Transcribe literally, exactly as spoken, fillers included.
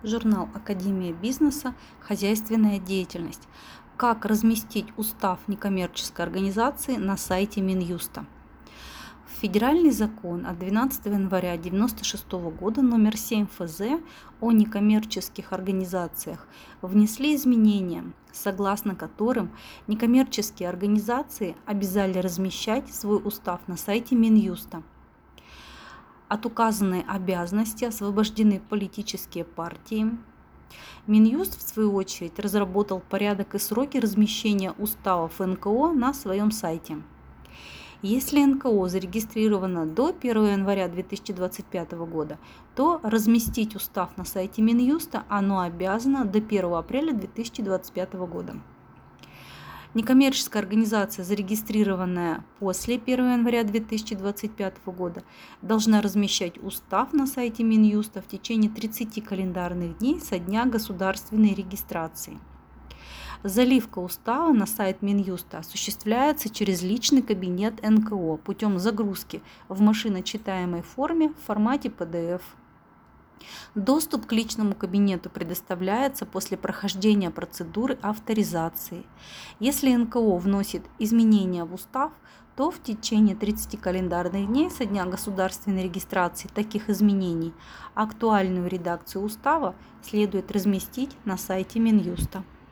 Журнал Академия бизнеса. Хозяйственная деятельность. Как разместить устав некоммерческой организации на сайте Минюста. Федеральный закон от двенадцатого января тысяча девятьсот девяносто шестого года номер семь эф зэ о некоммерческих организациях внесли изменения, согласно которым некоммерческие организации обязали размещать свой устав на сайте Минюста. От указанной обязанности освобождены политические партии. Минюст, в свою очередь, разработал порядок и сроки размещения уставов эн ка о на своем сайте. Если эн ка о зарегистрировано до первого января две тысячи двадцать пятого года, то разместить устав на сайте Минюста оно обязано до первого апреля две тысячи двадцать пятого года. Некоммерческая организация, зарегистрированная после первого января две тысячи двадцать пятого года, должна размещать устав на сайте Минюста в течение тридцати календарных дней со дня государственной регистрации. Заливка устава на сайт Минюста осуществляется через личный кабинет эн ка о путем загрузки в машиночитаемой форме в формате пэ дэ эф. Доступ к личному кабинету предоставляется после прохождения процедуры авторизации. Если эн ка о вносит изменения в устав, то в течение тридцати календарных дней со дня государственной регистрации таких изменений актуальную редакцию устава следует разместить на сайте Минюста.